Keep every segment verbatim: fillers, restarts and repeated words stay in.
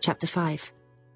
Chapter five.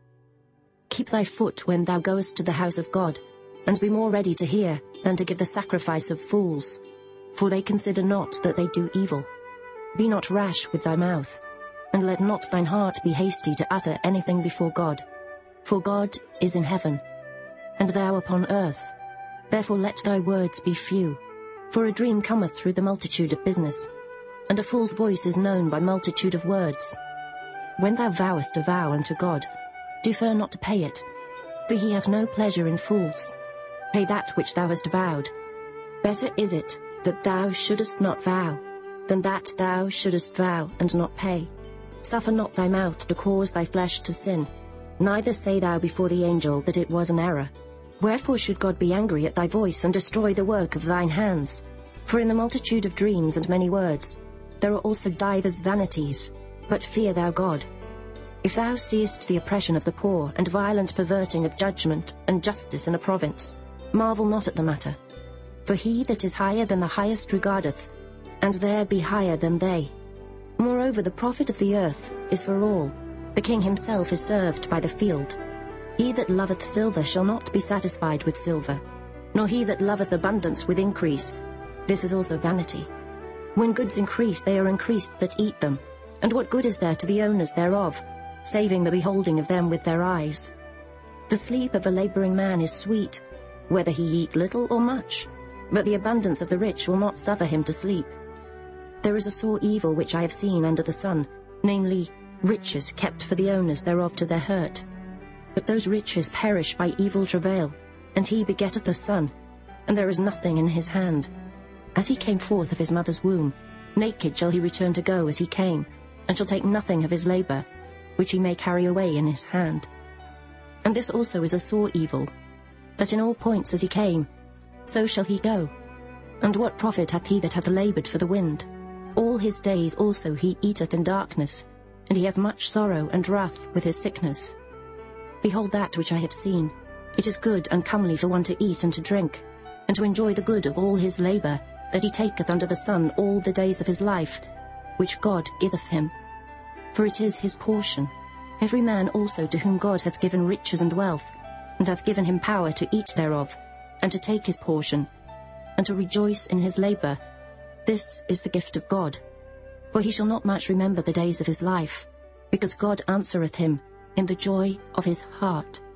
Keep thy foot when thou goest to the house of God, and be more ready to hear than to give the sacrifice of fools, for they consider not that they do evil. Be not rash with thy mouth, and let not thine heart be hasty to utter anything before God. For God is in heaven, and thou upon earth. Therefore let thy words be few. For a dream cometh through the multitude of business, and a fool's voice is known by multitude of words. When thou vowest a vow unto God, defer not to pay it, for he hath no pleasure in fools. Pay that which thou hast vowed. Better is it that thou shouldest not vow, than that thou shouldest vow and not pay. Suffer not thy mouth to cause thy flesh to sin, neither say thou before the angel that it was an error. Wherefore should God be angry at thy voice, and destroy the work of thine hands? For in the multitude of dreams and many words there are also divers vanities. But fear thou God. If thou seest the oppression of the poor, and violent perverting of judgment and justice in a province, marvel not at the matter. For he that is higher than the highest regardeth, and there be higher than they. Moreover, the profit of the earth is for all. The king himself is served by the field. He that loveth silver shall not be satisfied with silver, nor he that loveth abundance with increase. This is also vanity. When goods increase, they are increased that eat them. And what good is there to the owners thereof, saving the beholding of them with their eyes? The sleep of a labouring man is sweet, whether he eat little or much, but the abundance of the rich will not suffer him to sleep. There is a sore evil which I have seen under the sun, namely, riches kept for the owners thereof to their hurt. But those riches perish by evil travail, and he begetteth a son, and there is nothing in his hand. As he came forth of his mother's womb, naked shall he return to go as he came, and shall take nothing of his labour, which he may carry away in his hand. And this also is a sore evil, that in all points as he came, so shall he go. And what profit hath he that hath laboured for the wind? All his days also he eateth in darkness, and he hath much sorrow and wrath with his sickness. Behold that which I have seen. It is good and comely for one to eat and to drink, and to enjoy the good of all his labour, that he taketh under the sun all the days of his life, which God giveth him. For it is his portion. Every man also to whom God hath given riches and wealth, and hath given him power to eat thereof, and to take his portion, and to rejoice in his labour, this is the gift of God. For he shall not much remember the days of his life, because God answereth him in the joy of his heart.